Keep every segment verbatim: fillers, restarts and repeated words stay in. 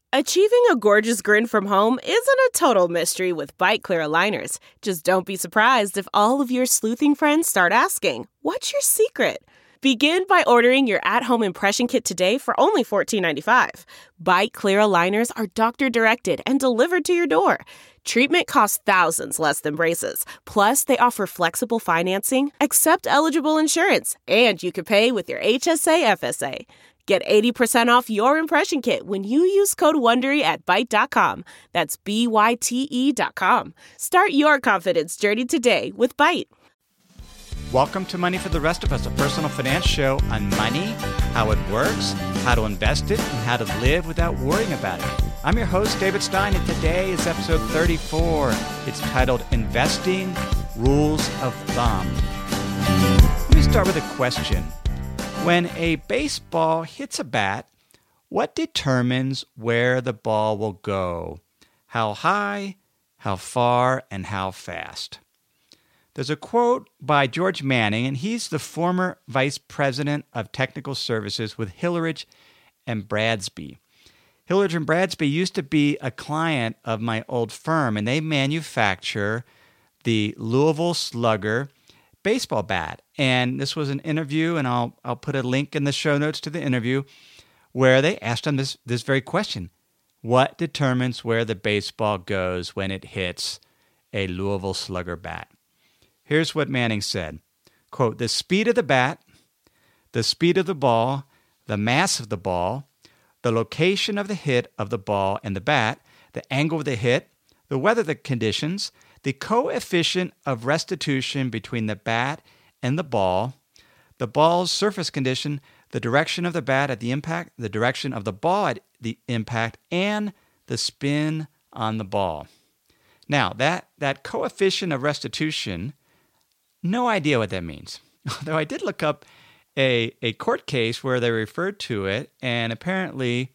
Achieving a gorgeous grin from home isn't a total mystery with Byte Clear aligners. Just don't be surprised if all of your sleuthing friends start asking, "What's your secret?" Begin by ordering your at-home impression kit today for only fourteen ninety-five. Byte Clear aligners are doctor-directed and delivered to your door. Treatment costs thousands less than braces. Plus, they offer flexible financing, accept eligible insurance, and you can pay with your H S A F S A. Get eighty percent off your impression kit when you use code WONDERY at Byte dot com. That's B Y T E dot com. Start your confidence journey today with Byte. Welcome to Money for the Rest of Us, a personal finance show on money, how it works, how to invest it, and how to live without worrying about it. I'm your host, David Stein, and today is episode thirty-four. It's titled Investing Rules of Thumb. Let me start with a question. When a baseball hits a bat, what determines where the ball will go? How high, how far, and how fast? There's a quote by George Manning, and he's the former vice president of technical services with Hillerich and Bradsby. Hillerich and Bradsby used to be a client of my old firm, and they manufacture the Louisville Slugger baseball bat. And this was an interview, and I'll I'll put a link in the show notes to the interview, where they asked him this, this very question. What determines where the baseball goes when it hits a Louisville Slugger bat? Here's what Manning said, quote, "The speed of the bat, the speed of the ball, the mass of the ball, the location of the hit of the ball and the bat, the angle of the hit, the weather the conditions, the coefficient of restitution between the bat and the ball, the ball's surface condition, the direction of the bat at the impact, the direction of the ball at the impact, and the spin on the ball." Now, that, that coefficient of restitution, no idea what that means. Although I did look up a, a court case where they referred to it, and apparently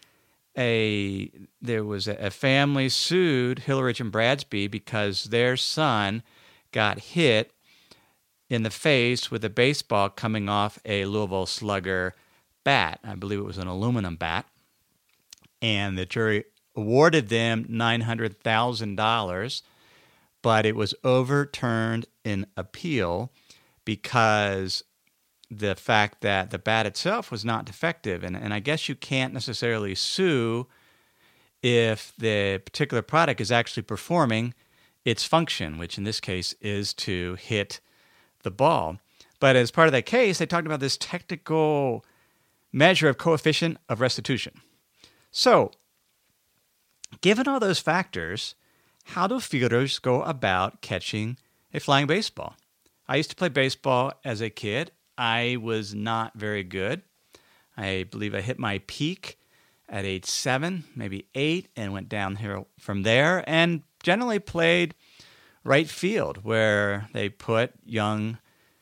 a there was a, a family sued Hillerich and Bradsby because their son got hit in the face with a baseball coming off a Louisville Slugger bat. I believe it was an aluminum bat. And the jury awarded them nine hundred thousand dollars, but it was overturned in appeal because the fact that the bat itself was not defective. And, and I guess you can't necessarily sue if the particular product is actually performing its function, which in this case is to hit the ball. But as part of that case, they talked about this technical measure of coefficient of restitution. So, given all those factors, how do fielders go about catching a flying baseball? I used to play baseball as a kid. I was not very good. I believe I hit my peak at age seven, maybe eight, and went downhill from there, and generally played right field, where they put young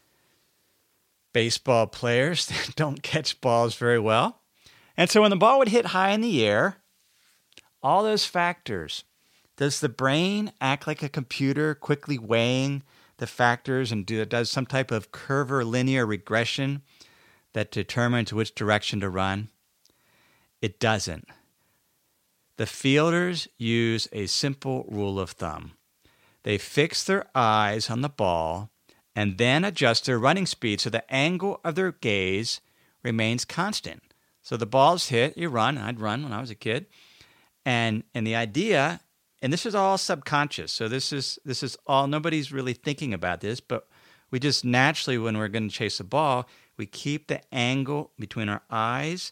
baseball players that don't catch balls very well. And so when the ball would hit high in the air, all those factors, does the brain act like a computer, quickly weighing the factors and do, does some type of curvilinear regression that determines which direction to run? It doesn't. The fielders use a simple rule of thumb. They fix their eyes on the ball and then adjust their running speed so the angle of their gaze remains constant. So the ball's hit, you run. I'd run when I was a kid. And and the idea, and this is all subconscious, so this is this is all, nobody's really thinking about this, but we just naturally, when we're going to chase a ball, we keep the angle between our eyes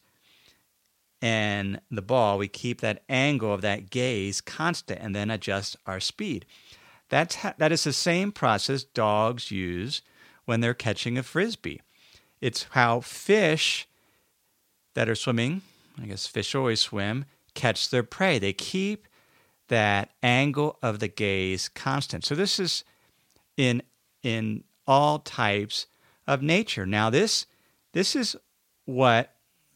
and the ball, we keep that angle of that gaze constant and then adjust our speed. That's ha- that is the same process dogs use when they're catching a frisbee. It's how fish that are swimming, I guess fish always swim, catch their prey. They keep that angle of the gaze constant. So this is in in all types of nature. Now this this is what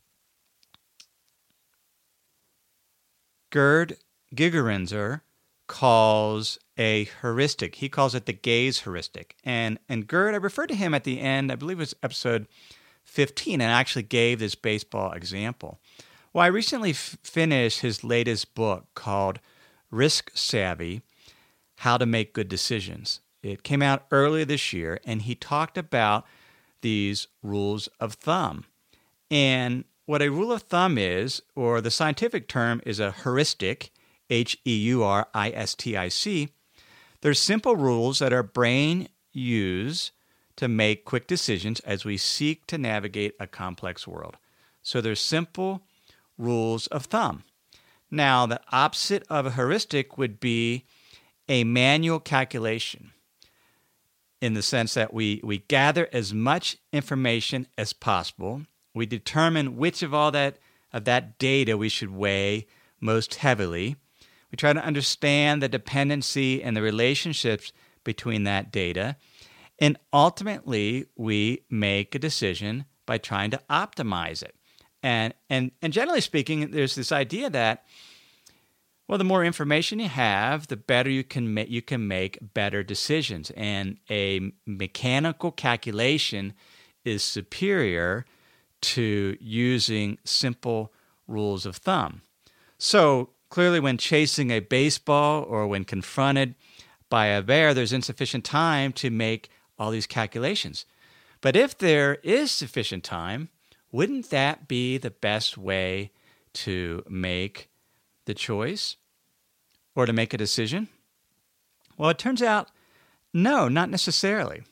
Gerd Gigerenzer calls a heuristic. He calls it the gaze heuristic. And and Gerd, I referred to him at the end, I believe it was episode fifteen, and I actually gave this baseball example. Well, I recently f- finished his latest book called Risk Savvy, How to Make Good Decisions. It came out earlier this year, and he talked about these rules of thumb. And what a rule of thumb is, or the scientific term is a heuristic, H E U R I S T I C. They're simple rules that our brain use to make quick decisions as we seek to navigate a complex world. So they're simple rules of thumb. Now, the opposite of a heuristic would be a manual calculation, in the sense that we, we gather as much information as possible. We determine which of all that of that data we should weigh most heavily. We try to understand the dependency and the relationships between that data. And ultimately, we make a decision by trying to optimize it. And, and, and generally speaking, there's this idea that, well, the more information you have, the better you can make, you can make better decisions. And a mechanical calculation is superior to using simple rules of thumb. So clearly, when chasing a baseball or when confronted by a bear, there's insufficient time to make all these calculations. But if there is sufficient time, wouldn't that be the best way to make the choice or to make a decision? Well, it turns out, no, not necessarily.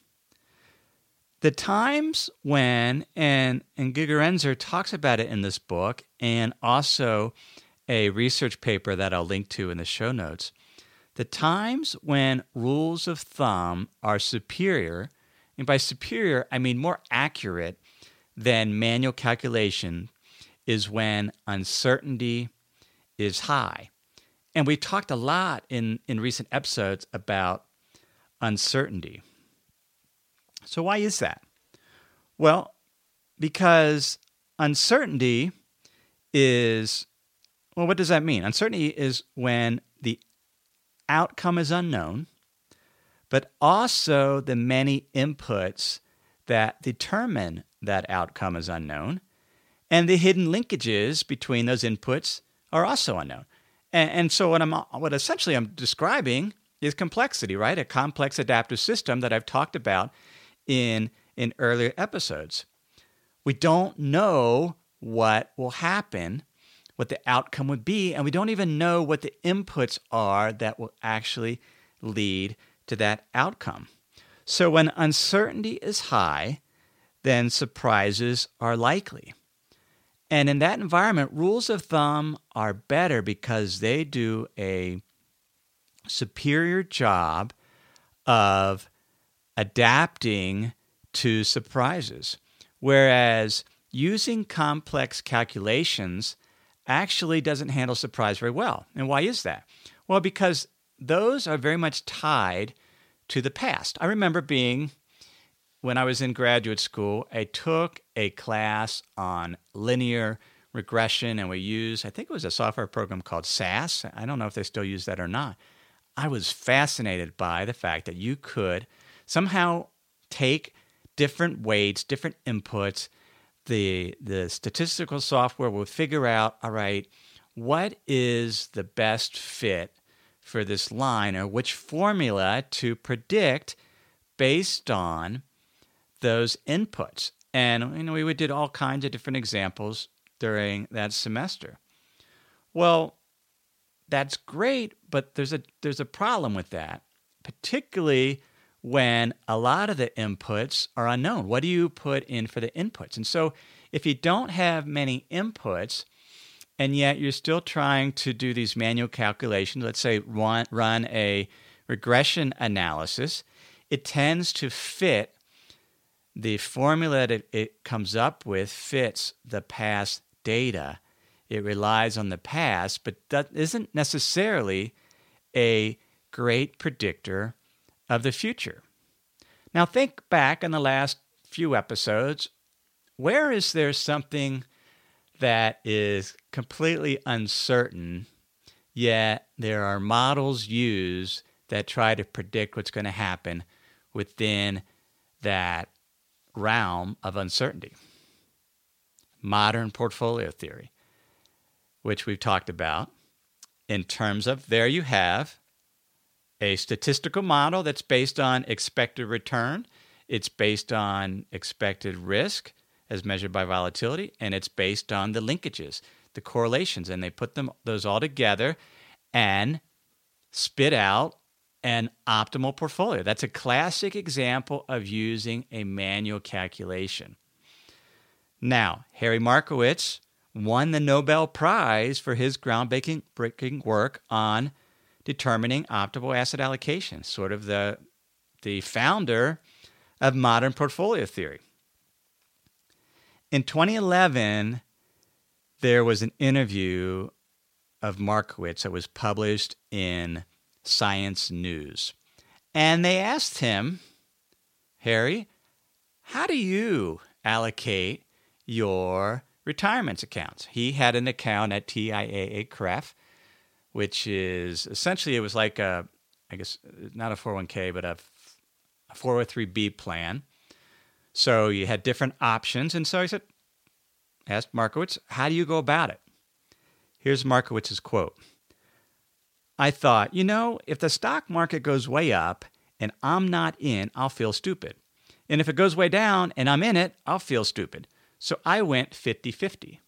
The times when, and, and Gigerenzer talks about it in this book, and also a research paper that I'll link to in the show notes, the times when rules of thumb are superior, and by superior, I mean more accurate than manual calculation, is when uncertainty is high. And we talked a lot in, in recent episodes about uncertainty. So why is that? Well, because uncertainty is, well, what does that mean? Uncertainty is when the outcome is unknown, but also the many inputs that determine that outcome is unknown, and the hidden linkages between those inputs are also unknown. And, and so what I'm, what essentially I'm describing is complexity, right? A complex adaptive system that I've talked about in, in earlier episodes. We don't know what will happen, what the outcome would be, and we don't even know what the inputs are that will actually lead to that outcome. So when uncertainty is high, then surprises are likely. And in that environment, rules of thumb are better because they do a superior job of adapting to surprises, whereas using complex calculations actually doesn't handle surprise very well. And why is that? Well, because those are very much tied to the past. I remember being, when I was in graduate school, I took a class on linear regression, and we used, I think it was a software program called S A S. I don't know if they still use that or not. I was fascinated by the fact that you could somehow take different weights, different inputs. The, the statistical software will figure out, all right, what is the best fit for this line, or which formula to predict based on those inputs. And you know, we did all kinds of different examples during that semester. Well, that's great, but there's a there's a problem with that, particularly when a lot of the inputs are unknown. What do you put in for the inputs? And so if you don't have many inputs, and yet you're still trying to do these manual calculations, let's say run, run a regression analysis, it tends to fit, the formula that it, it comes up with fits the past data. It relies on the past, but that isn't necessarily a great predictor of the future. Now think back on the last few episodes. Where is there something that is completely uncertain, yet there are models used that try to predict what's going to happen within that realm of uncertainty? Modern portfolio theory. which we've talked about, in terms of there you have a statistical model that's based on expected return. It's based on expected risk as measured by volatility, and it's based on the linkages, the correlations, and they put them those all together and spit out an optimal portfolio. That's a classic example of using a manual calculation. Now, Harry Markowitz won the Nobel Prize for his groundbreaking breaking work on determining optimal asset allocation, sort of the, the founder of modern portfolio theory. In twenty eleven, there was an interview of Markowitz that was published in Science News. And they asked him, Harry, how do you allocate your retirement accounts? He had an account at T I A A C R E F, which is essentially, it was like a, I guess, not a four oh one k, but a, a four oh three b plan. So you had different options. And so I said, asked Markowitz, how do you go about it? Here's Markowitz's quote. I thought, you know, if the stock market goes way up and I'm not in, I'll feel stupid. And if it goes way down and I'm in it, I'll feel stupid. So I went fifty-fifty.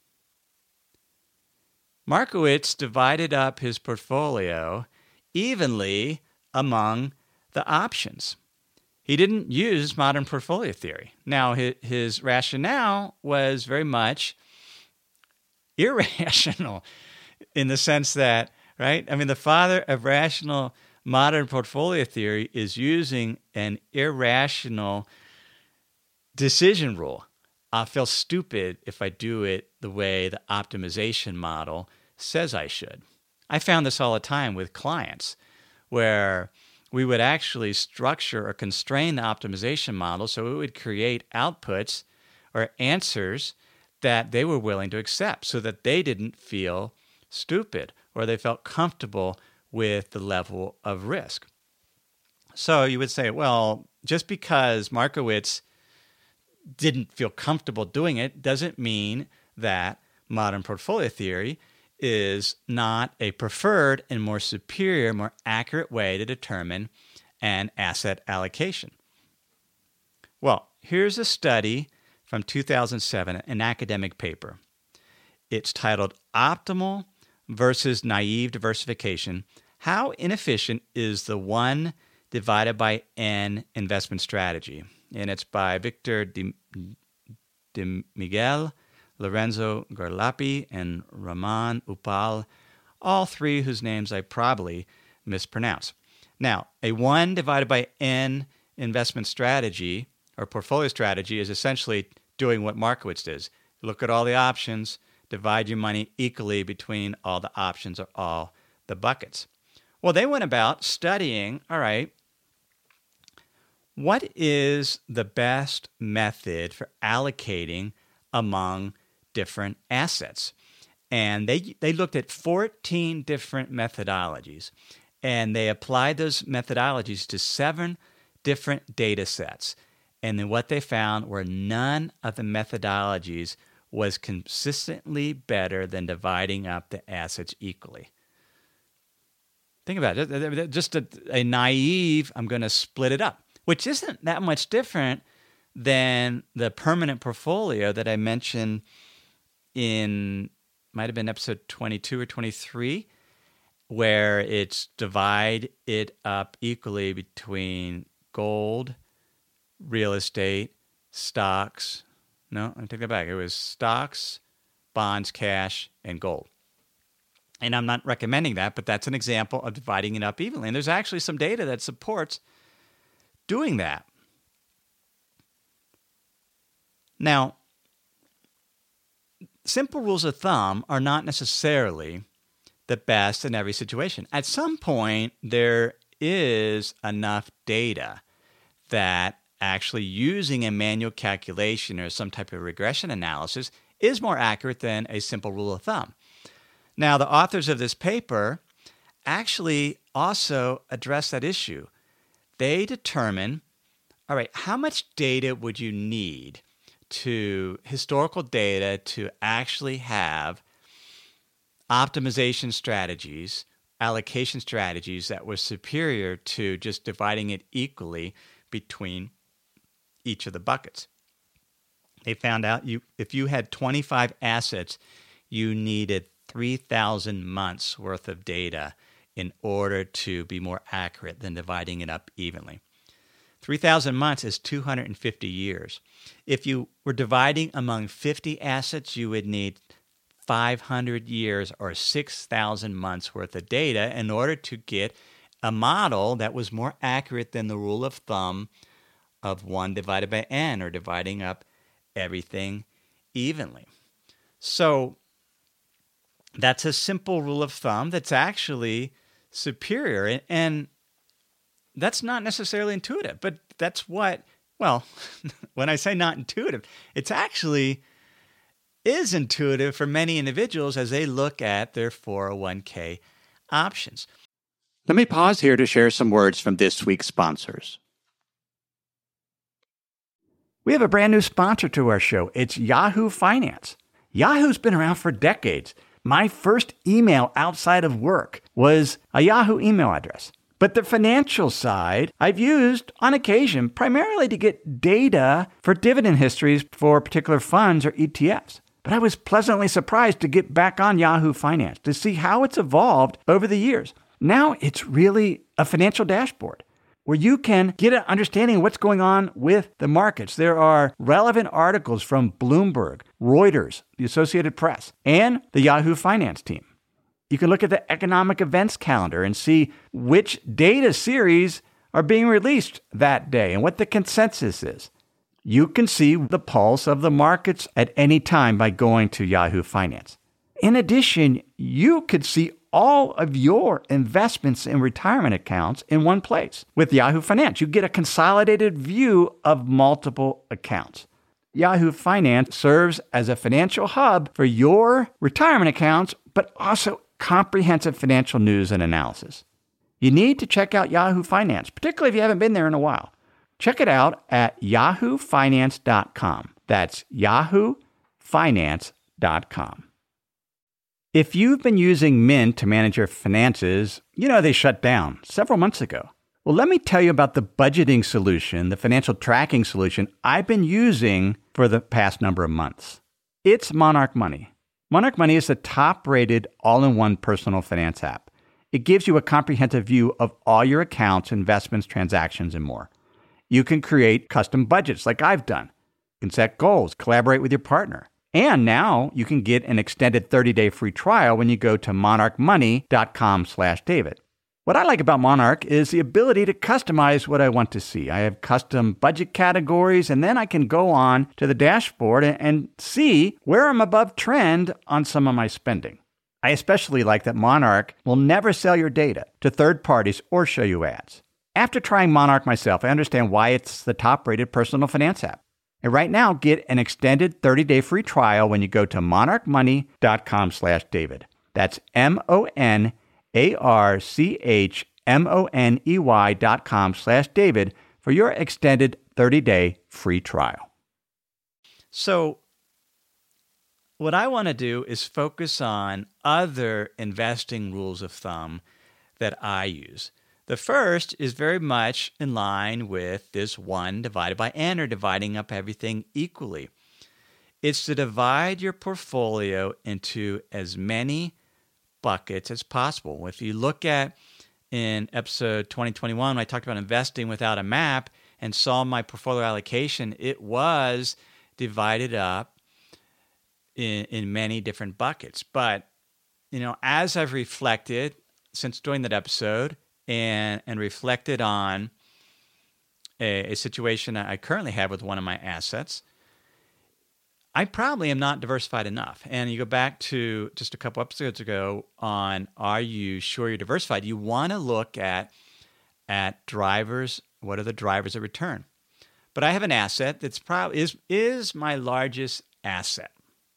Markowitz divided up his portfolio evenly among the options. He didn't use modern portfolio theory. Now, his, his rationale was very much irrational in the sense that, right? I mean, the father of rational modern portfolio theory is using an irrational decision rule. I'll feel stupid if I do it the way the optimization model says I should. I found this all the time with clients where we would actually structure or constrain the optimization model so it would create outputs or answers that they were willing to accept so that they didn't feel stupid or they felt comfortable with the level of risk. So you would say, well, just because Markowitz didn't feel comfortable doing it doesn't mean that modern portfolio theory is not a preferred and more superior, more accurate way to determine an asset allocation. Well, here's a study from two thousand seven, an academic paper. It's titled Optimal versus Naive Diversification, How Inefficient is the One Divided by N Investment Strategy? And it's by Victor de, de Miguel, Lorenzo Garlapi, and Raman Upal, all three whose names I probably mispronounce. Now, a one divided by N investment strategy or portfolio strategy is essentially doing what Markowitz does. Look at all the options, divide your money equally between all the options or all the buckets. Well, they went about studying, all right, what is the best method for allocating among different assets? And they they looked at fourteen different methodologies, and they applied those methodologies to seven different data sets. And then what they found were none of the methodologies was consistently better than dividing up the assets equally. Think about it. Just a, a naive, I'm going to split it up, which isn't that much different than the permanent portfolio that I mentioned in, might have been episode twenty-two or twenty-three, where it's divide it up equally between gold, real estate, stocks. No, I take that back. It was stocks, bonds, cash, and gold. And I'm not recommending that, but that's an example of dividing it up evenly. And there's actually some data that supports doing that. Now, simple rules of thumb are not necessarily the best in every situation. At some point, there is enough data that actually using a manual calculation or some type of regression analysis is more accurate than a simple rule of thumb. Now, the authors of this paper actually also address that issue. They determine, all right, how much data would you need to, historical data, to actually have optimization strategies, allocation strategies that were superior to just dividing it equally between each of the buckets. They found out you if you had twenty-five assets, you needed three thousand months worth of data in order to be more accurate than dividing it up evenly. three thousand months is two hundred fifty years. If you were dividing among fifty assets, you would need five hundred years or six thousand months worth of data in order to get a model that was more accurate than the rule of thumb of one divided by n, or dividing up everything evenly. So that's a simple rule of thumb that's actually superior. And that's not necessarily intuitive, but that's what, well, when I say not intuitive, it's actually is intuitive for many individuals as they look at their four oh one k options. Let me pause here to share some words from this week's sponsors. We have a brand new sponsor to our show. It's Yahoo Finance. Yahoo's been around for decades. My first email outside of work was a Yahoo email address. But the financial side, I've used on occasion primarily to get data for dividend histories for particular funds or E T Fs. But I was pleasantly surprised to get back on Yahoo Finance to see how it's evolved over the years. Now it's really a financial dashboard where you can get an understanding of what's going on with the markets. There are relevant articles from Bloomberg, Reuters, the Associated Press, and the Yahoo Finance team. You can look at the economic events calendar and see which data series are being released that day and what the consensus is. You can see the pulse of the markets at any time by going to Yahoo Finance. In addition, you could see all of your investments in retirement accounts in one place. With Yahoo Finance, you get a consolidated view of multiple accounts. Yahoo Finance serves as a financial hub for your retirement accounts, but also comprehensive financial news and analysis. You need to check out Yahoo Finance, particularly if you haven't been there in a while. Check it out at yahoo finance dot com. That's yahoo finance dot com. If you've been using Mint to manage your finances, you know they shut down several months ago. Well, let me tell you about the budgeting solution, the financial tracking solution I've been using for the past number of months. It's Monarch Money. Monarch Money is the top-rated all-in-one personal finance app. It gives you a comprehensive view of all your accounts, investments, transactions, and more. You can create custom budgets like I've done. You can set goals, collaborate with your partner. And now you can get an extended thirty-day free trial when you go to monarch money dot com slash David. What I like about Monarch is the ability to customize what I want to see. I have custom budget categories, and then I can go on to the dashboard and, and see where I'm above trend on some of my spending. I especially like that Monarch will never sell your data to third parties or show you ads. After trying Monarch myself, I understand why it's the top-rated personal finance app. And right now, get an extended thirty-day free trial when you go to monarch money dot com slash David. That's M O N A R C H M O N E Y dot com slash David for your extended thirty-day free trial. So what I want to do is focus on other investing rules of thumb that I use. The first is very much in line with this one divided by n, or dividing up everything equally. It's to divide your portfolio into as many buckets as possible. If you look at in episode twenty twenty-one, when I talked about investing without a map and saw my portfolio allocation, it was divided up in, in many different buckets. But, you know, as I've reflected since doing that episode, And, and reflected on a, a situation I currently have with one of my assets, I probably am not diversified enough. And you go back to just a couple episodes ago on, are you sure you're diversified? You want to look at, at drivers. What are the drivers of return? But I have an asset that's probably is, is my largest asset.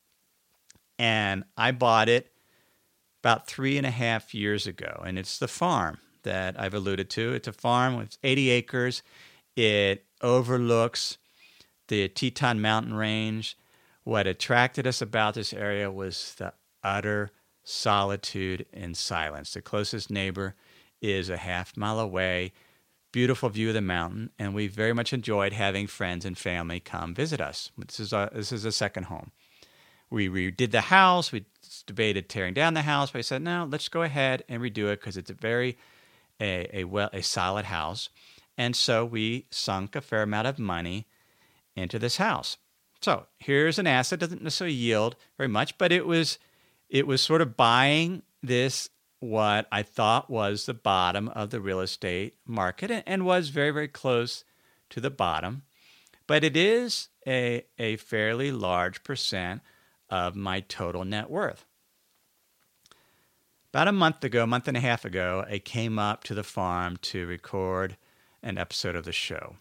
And I bought it about three and a half years ago. And it's the farm that I've alluded to. It's a farm with eighty acres. It overlooks the Teton Mountain Range. What attracted us about this area was the utter solitude and silence. The closest neighbor is a half mile away, beautiful view of the mountain, and we very much enjoyed having friends and family come visit us. This is a, this is a second home. We redid the house. We debated tearing down the house, but I said, no, let's go ahead and redo it because it's a very a, a well a solid house. And so we sunk a fair amount of money into this house. So here's an asset that doesn't necessarily yield very much, but it was it was sort of buying this, what I thought was the bottom of the real estate market, and, and was very, very close to the bottom. But it is a, a fairly large percent of my total net worth. About a month ago, a month and a half ago, I came up to the farm to record an episode of the show.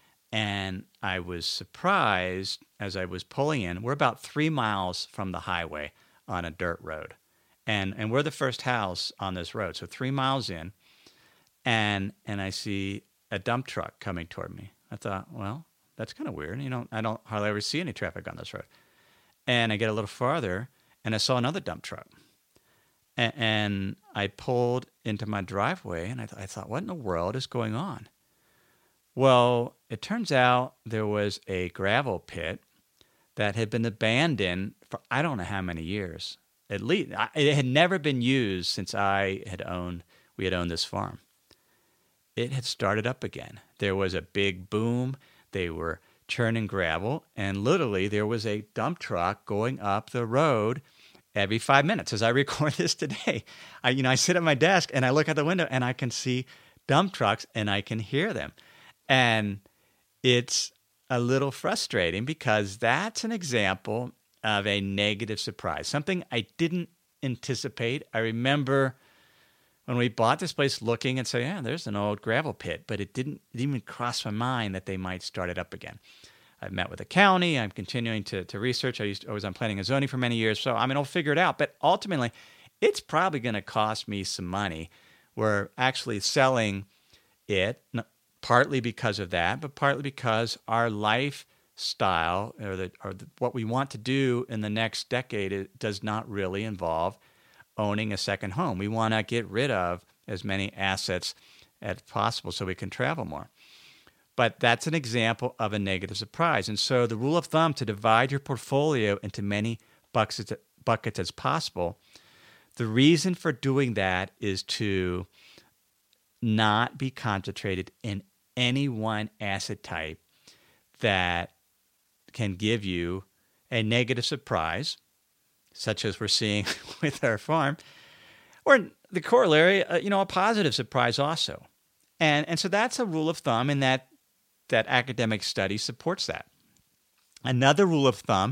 And I was surprised as I was pulling in. We're about three miles from the highway on a dirt road. And and we're the first house on this road. So three miles in, and and I see a dump truck coming toward me. I thought, well, that's kind of weird. You know, I don't hardly ever see any traffic on this road. And I get a little farther, and I saw another dump truck. And, and I pulled into my driveway, and I, th- I thought, what in the world is going on? Well, it turns out there was a gravel pit that had been abandoned for I don't know how many years. At least it had never been used since I had owned, we had owned this farm. It had started up again. There was a big boom. They were churning gravel, and literally there was a dump truck going up the road every five minutes. As I record this today, I, you know, I sit at my desk and I look out the window and I can see dump trucks and I can hear them. And it's a little frustrating because that's an example of a negative surprise, something I didn't anticipate. I remember when we bought this place looking and saying, yeah, there's an old gravel pit, but it didn't, it didn't even cross my mind that they might start it up again. I've met with the county. I'm continuing to, to research. I, used to, I was on planning and zoning for many years, so I mean, I'll figure it out. But ultimately, it's probably going to cost me some money. We're actually selling it, partly because of that, but partly because our lifestyle or, the, or the, what we want to do in the next decade it does not really involve owning a second home. We want to get rid of as many assets as possible so we can travel more. But that's an example of a negative surprise. And so the rule of thumb to divide your portfolio into many buckets, buckets as possible, the reason for doing that is to not be concentrated in any one asset type that can give you a negative surprise, such as we're seeing with our farm, or the corollary, uh, you know, a positive surprise also. And and so that's a rule of thumb, and that that academic study supports that. Another rule of thumb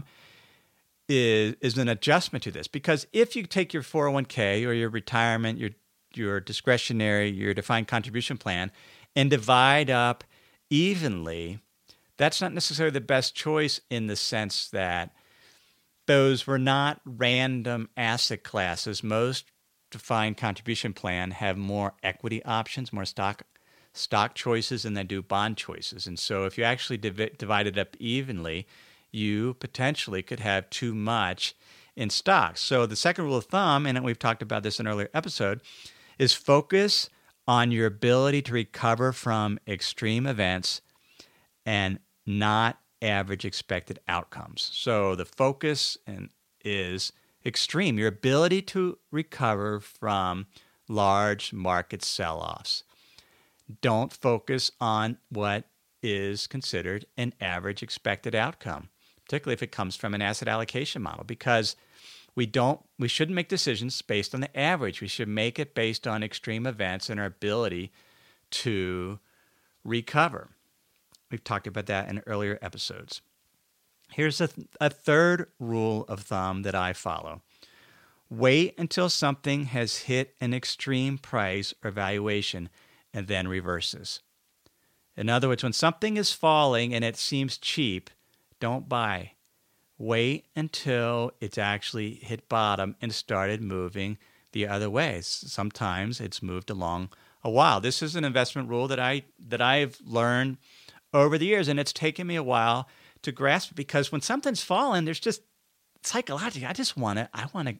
is is an adjustment to this, because if you take your four oh one k or your retirement, your your discretionary, your defined contribution plan, and divide up evenly, that's not necessarily the best choice in the sense that those were not random asset classes. Most defined contribution plan have more equity options, more stock stock choices than they do bond choices. And so if you actually div- divide it up evenly, you potentially could have too much in stocks. So the second rule of thumb, and we've talked about this in an earlier episode, is focus on your ability to recover from extreme events and not average expected outcomes. So the focus and is extreme, your ability to recover from large market sell-offs. Don't focus on what is considered an average expected outcome, particularly if it comes from an asset allocation model, because we don't, we shouldn't make decisions based on the average. We should make it based on extreme events and our ability to recover. We've talked about that in earlier episodes. Here's a, th- a third rule of thumb that I follow. Wait until something has hit an extreme price or valuation and then reverses. In other words, when something is falling and it seems cheap, don't buy. Wait until it's actually hit bottom and started moving the other way. Sometimes it's moved along a while. This is an investment rule that I that I've learned over the years, and it's taken me a while to grasp it, because when something's fallen, there's just psychologically, I just want to I want to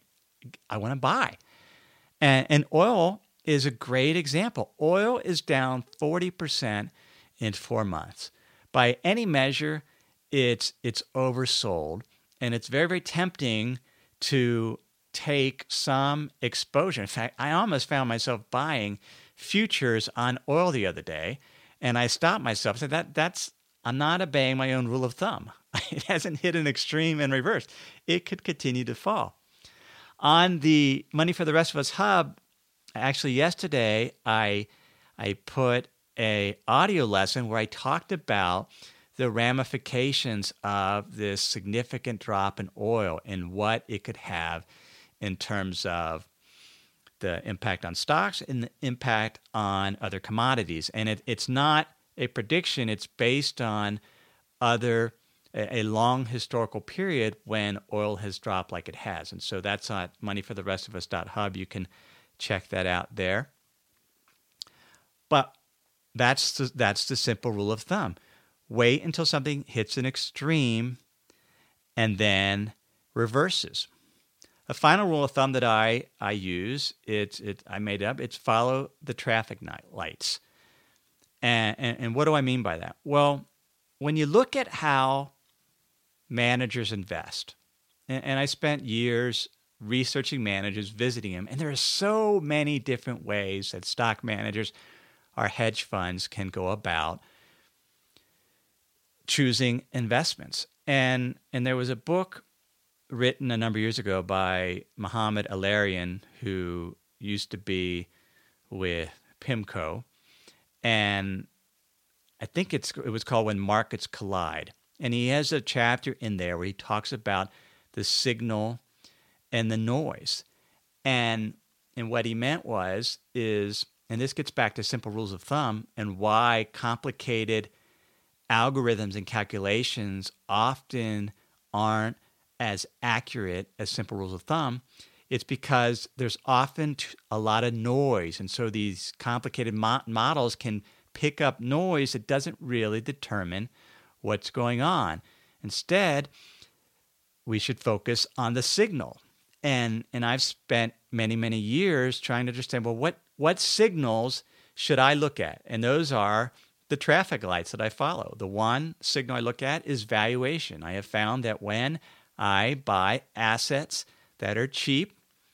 I want to buy. And, and oil is a great example. Oil is down forty percent in four months. By any measure, it's it's oversold, and it's very, very tempting to take some exposure. In fact, I almost found myself buying futures on oil the other day, and I stopped myself and said, that, that's, I'm not obeying my own rule of thumb. It hasn't hit an extreme and reversed. It could continue to fall. On the Money for the Rest of Us Hub, actually yesterday, I I put a audio lesson where I talked about the ramifications of this significant drop in oil and what it could have in terms of the impact on stocks and the impact on other commodities. And it, it's not a prediction. It's based on other a, a long historical period when oil has dropped like it has. And so that's on money for the rest of us dot hub. You can check that out there. But that's the, that's the simple rule of thumb. Wait until something hits an extreme and then reverses. A final rule of thumb that I, I use, it's it I made up, it's follow the traffic lights. And, and, and what do I mean by that? Well, when you look at how managers invest, and, and I spent years researching managers, visiting them, and there are so many different ways that stock managers or hedge funds can go about choosing investments. And and there was a book written a number of years ago by Mohamed El-Erian, who used to be with PIMCO, and I think it's it was called When Markets Collide. And he has a chapter in there where he talks about the signal and the noise. And and what he meant was is, and this gets back to simple rules of thumb and why complicated algorithms and calculations often aren't as accurate as simple rules of thumb. It's because there's often t- a lot of noise. And so these complicated mo- models can pick up noise that doesn't really determine what's going on. Instead, we should focus on the signal. And and I've spent many, many years trying to understand, well, what, what signals should I look at? And those are the traffic lights that I follow. The one signal I look at is valuation. I have found that when I buy assets that are cheap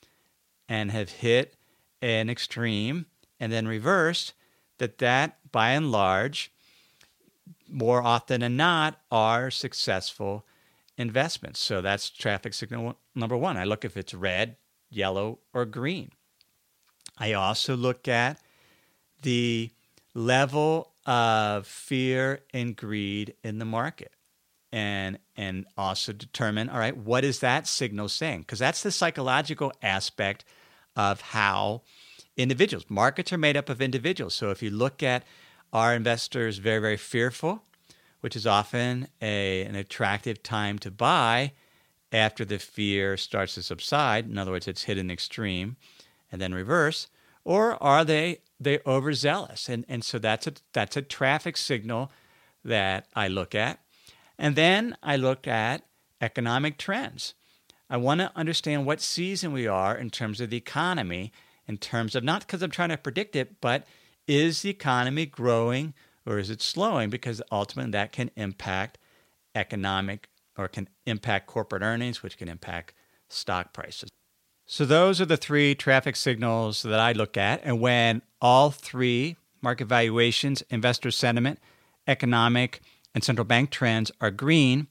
and have hit an extreme and then reversed, that that, by and large, more often than not, are successful investments. So that's traffic signal number one. I look if it's red, yellow, or green. I also look at the level of fear and greed in the market. And and also determine, all right, what is that signal saying? Because that's the psychological aspect of how individuals, markets are made up of individuals. So if you look at our investors very, very fearful, which is often a an attractive time to buy after the fear starts to subside, in other words, it's hit an extreme and then reverse, or are they they overzealous? And and so that's a that's a traffic signal that I look at. And then I look at economic trends. I want to understand what season we are in terms of the economy, in terms of, not because I'm trying to predict it, but is the economy growing or is it slowing? Because ultimately that can impact economic or can impact corporate earnings, which can impact stock prices. So those are the three traffic signals that I look at. And when all three, market valuations, investor sentiment, economic, and central bank trends are green,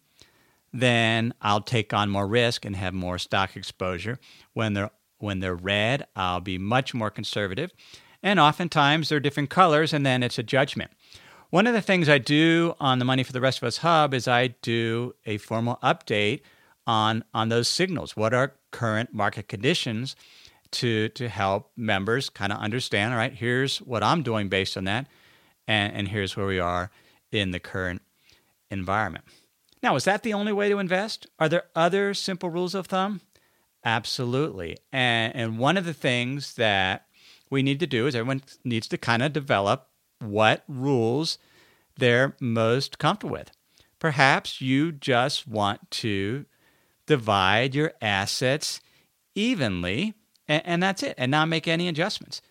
then I'll take on more risk and have more stock exposure. When they're when they're red, I'll be much more conservative. And oftentimes they're different colors, and then it's a judgment. One of the things I do on the Money for the Rest of Us Hub is I do a formal update on, on those signals. What are current market conditions to, to help members kind of understand, all right, here's what I'm doing based on that, and, and here's where we are in the current environment. Now, is that the only way to invest? Are there other simple rules of thumb? Absolutely. And, and one of the things that we need to do is everyone needs to kind of develop what rules they're most comfortable with. Perhaps you just want to divide your assets evenly, and, and that's it, and not make any adjustments.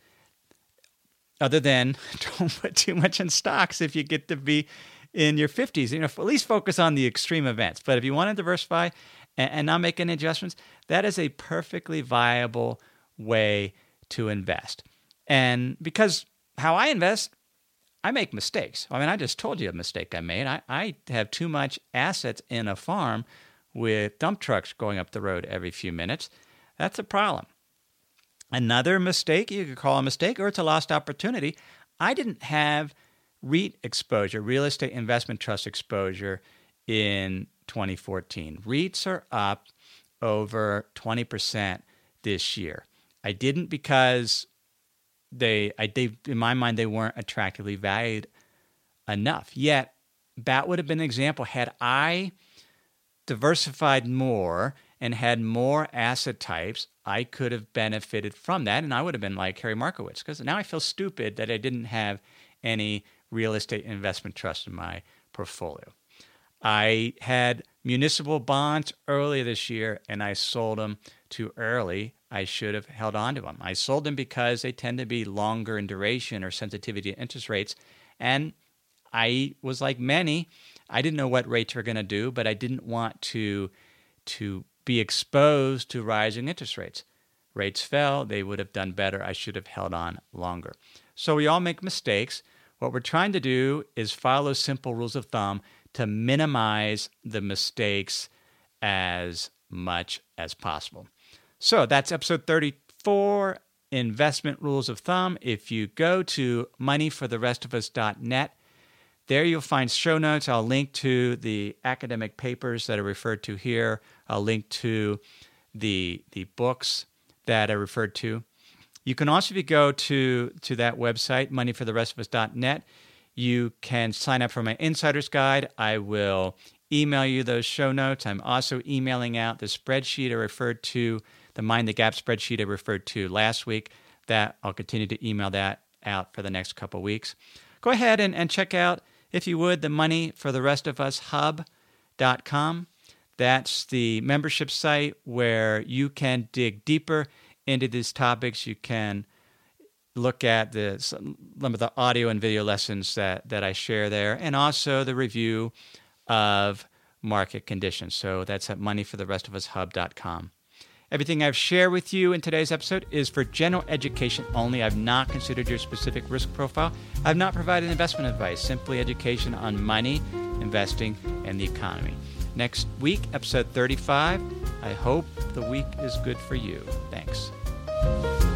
Other than don't put too much in stocks if you get to be in your fifties. You know, at least focus on the extreme events. But if you want to diversify and, and not make any adjustments, that is a perfectly viable way to invest. And because how I invest, I make mistakes. I mean, I just told you a mistake I made. I, I have too much assets in a farm with dump trucks going up the road every few minutes. That's a problem. Another mistake, you could call a mistake, or it's a lost opportunity. I didn't have REIT exposure, real estate investment trust exposure, in twenty fourteen. REITs are up over twenty percent this year. I didn't because they, I, they, in my mind, they weren't attractively valued enough. Yet, that would have been an example. Had I diversified more and had more asset types, I could have benefited from that, and I would have been like Harry Markowitz, because now I feel stupid that I didn't have any real estate investment trust in my portfolio. I had municipal bonds earlier this year, and I sold them too early. I should have held on to them. I sold them because they tend to be longer in duration or sensitivity to interest rates, and I was like many. I didn't know what rates were going to do, but I didn't want to to be exposed to rising interest rates. Rates fell, they would have done better. I should have held on longer. So we all make mistakes. What we're trying to do is follow simple rules of thumb to minimize the mistakes as much as possible. So that's episode thirty-four, Investment Rules of Thumb. If you go to money for the rest of us dot net, there you'll find show notes. I'll link to the academic papers that are referred to here. I'll link to the the books that are referred to. You can also, if you go to, to that website, money for the rest of us dot net, you can sign up for my Insider's Guide. I will email you those show notes. I'm also emailing out the spreadsheet I referred to, the Mind the Gap spreadsheet I referred to last week. That I'll continue to email that out for the next couple of weeks. Go ahead and, and check out, if you would, the money for the rest of us hub dot com. That's the membership site where you can dig deeper into these topics. You can look at the, some of the audio and video lessons that, that I share there, and also the review of market conditions. So that's at money for the rest of us hub dot com. Everything I've shared with you in today's episode is for general education only. I've not considered your specific risk profile. I've not provided investment advice, simply education on money, investing, and the economy. Next week, episode thirty-five. I hope the week is good for you. Thanks.